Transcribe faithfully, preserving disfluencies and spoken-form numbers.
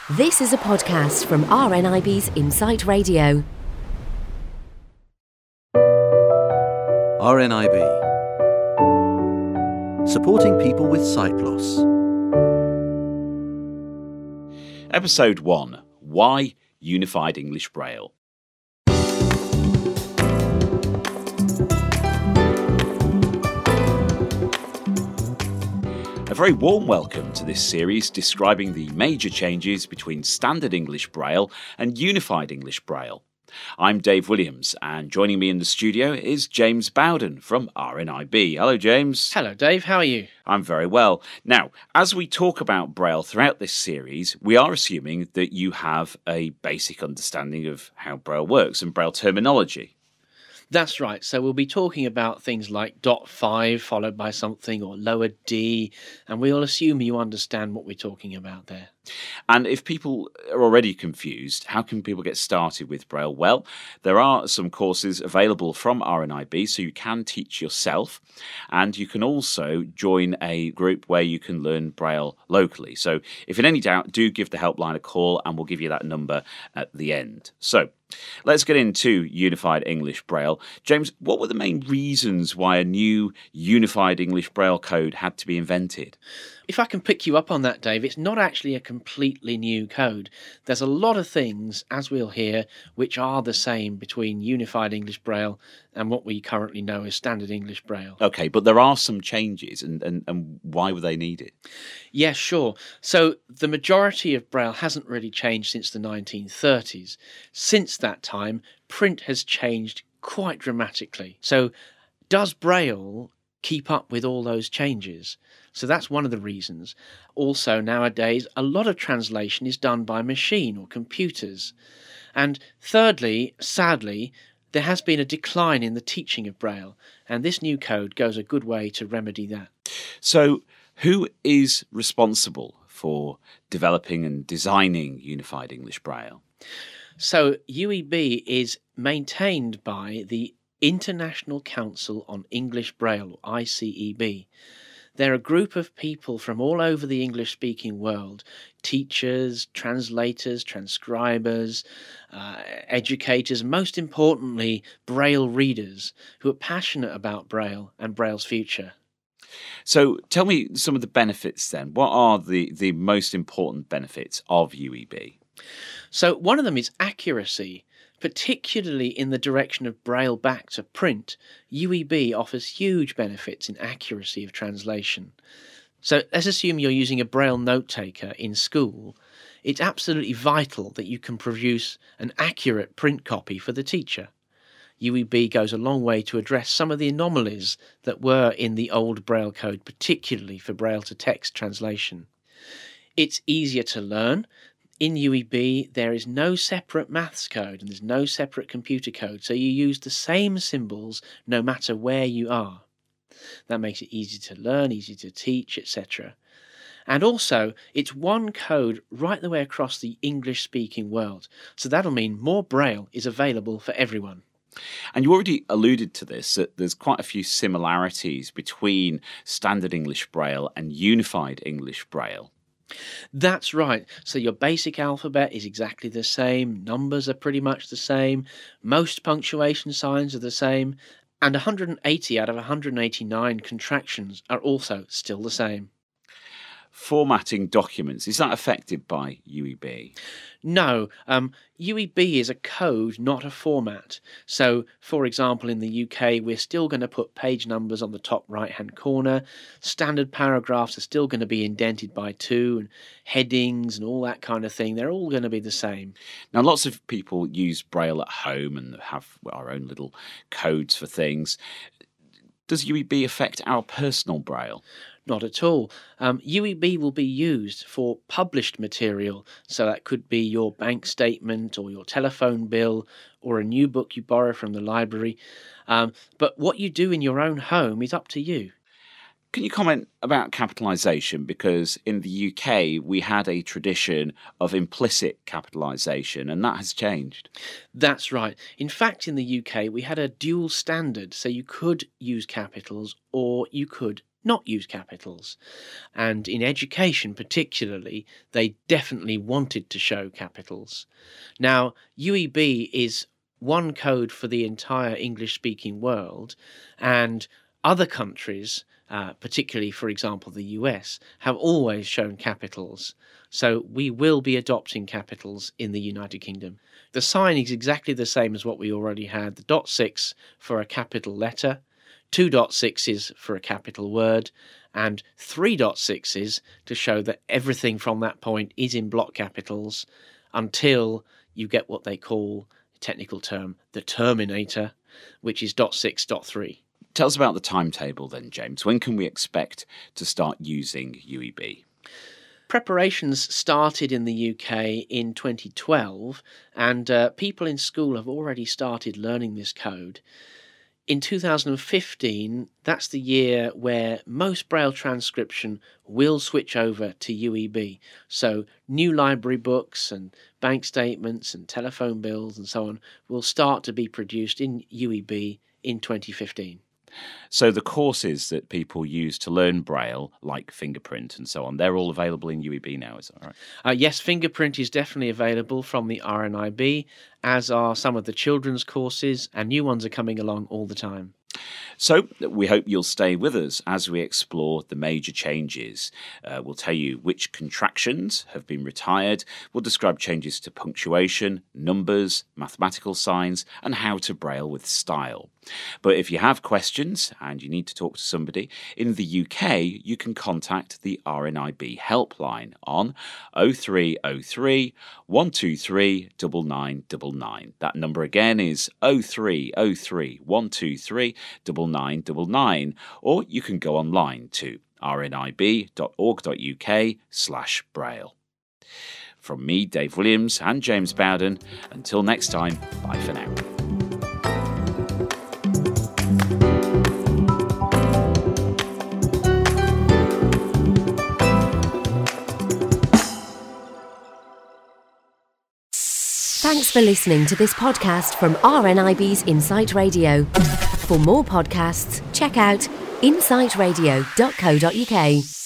This is a podcast from R N I B's Insight Radio. R N I B. Supporting people with sight loss. Episode one. Why Unified English Braille? A very warm welcome to this series describing the major changes between Standard English Braille and Unified English Braille. I'm Dave Williams, and joining me in the studio is James Bowden from R N I B. Hello, James. Hello, Dave. How are you? I'm very well. Now, as we talk about Braille throughout this series, we are assuming that you have a basic understanding of how Braille works and Braille terminology. That's right. So we'll be talking about things like dot five followed by something or lower D, and we'll assume you understand what we're talking about there. And if people are already confused, how can people get started with Braille? Well, there are some courses available from R N I B, so you can teach yourself, and you can also join a group where you can learn Braille locally. So if in any doubt, do give the helpline a call, and we'll give you that number at the end. So let's get into Unified English Braille. James, what were the main reasons why a new Unified English Braille code had to be invented? If I can pick you up on that, Dave, it's not actually a completely new code. There's a lot of things, as we'll hear, which are the same between Unified English Braille and what we currently know as Standard English Braille. Okay, but there are some changes, and, and, and why were they needed? Yes, yeah, sure. So the majority of Braille hasn't really changed since the nineteen thirties. Since that time, print has changed quite dramatically. So does Braille keep up with all those changes? So that's one of the reasons. Also, nowadays, a lot of translation is done by machine or computers. And thirdly, sadly, there has been a decline in the teaching of Braille, and this new code goes a good way to remedy that. So who is responsible for developing and designing Unified English Braille? So U E B is maintained by the International Council on English Braille, or I C E B. They're a group of people from all over the English-speaking world, teachers, translators, transcribers, uh, educators, most importantly, Braille readers, who are passionate about Braille and Braille's future. So tell me some of the benefits then. What are the, the most important benefits of U E B? So one of them is accuracy. Particularly in the direction of Braille back to print, U E B offers huge benefits in accuracy of translation. So let's assume you're using a Braille note taker in school. It's absolutely vital that you can produce an accurate print copy for the teacher. U E B goes a long way to address some of the anomalies that were in the old Braille code, particularly for Braille to text translation. It's easier to learn. In U E B, there is no separate maths code and there's no separate computer code, so you use the same symbols no matter where you are. That makes it easy to learn, easy to teach, et cetera. And also, it's one code right the way across the English-speaking world, so that'll mean more Braille is available for everyone. And you already alluded to this, that there's quite a few similarities between Standard English Braille and Unified English Braille. That's right. So your basic alphabet is exactly the same, numbers are pretty much the same, most punctuation signs are the same, and one hundred eighty out of one hundred eighty-nine contractions are also still the same. Formatting documents, is that affected by U E B? No, um, U E B is a code, not a format. So, for example, in the U K, we're still going to put page numbers on the top right-hand corner. Standard paragraphs are still going to be indented by two, and headings and all that kind of thing. They're all going to be the same. Now, lots of people use Braille at home and have our own little codes for things. Does U E B affect our personal Braille? Not at all. Um, U E B will be used for published material, so that could be your bank statement or your telephone bill or a new book you borrow from the library. Um, but what you do in your own home is up to you. Can you comment about capitalisation? Because in the U K, we had a tradition of implicit capitalisation, and that has changed. That's right. In fact, in the U K, we had a dual standard, so you could use capitals or you could not use capitals. And in education particularly, they definitely wanted to show capitals. Now, U E B is one code for the entire English-speaking world, and other countries, uh, particularly, for example, the U S, have always shown capitals. So we will be adopting capitals in the United Kingdom. The sign is exactly the same as what we already had. The dot six for a capital letter, two dot sixes for a capital word, and three dot sixes to show that everything from that point is in block capitals until you get what they call, a technical term, the terminator, which is dot six, dot three. Tell us about the timetable then, James. When can we expect to start using U E B? Preparations started in the U K in twenty twelve, and uh, people in school have already started learning this code. In two thousand fifteen, that's the year where most Braille transcription will switch over to U E B. So new library books and bank statements and telephone bills and so on will start to be produced in U E B in twenty fifteen. So the courses that people use to learn Braille, like Fingerprint and so on, they're all available in U E B now, is that right? Uh, yes, Fingerprint is definitely available from the R N I B, as are some of the children's courses, and new ones are coming along all the time. So we hope you'll stay with us as we explore the major changes. Uh, we'll tell you which contractions have been retired. We'll describe changes to punctuation, numbers, mathematical signs, and how to Braille with style. But if you have questions and you need to talk to somebody, in the U K, you can contact the R N I B helpline on oh three oh three, one two three, nine nine nine nine. That number again is oh three oh three, one two three, nine nine nine nine, or you can go online to r n i b dot org dot u k slash braille. From me, Dave Williams, and James Bowden, until next time, bye for now. Thanks for listening to this podcast from R N I B's Insight Radio. For more podcasts, check out insight radio dot co dot u k.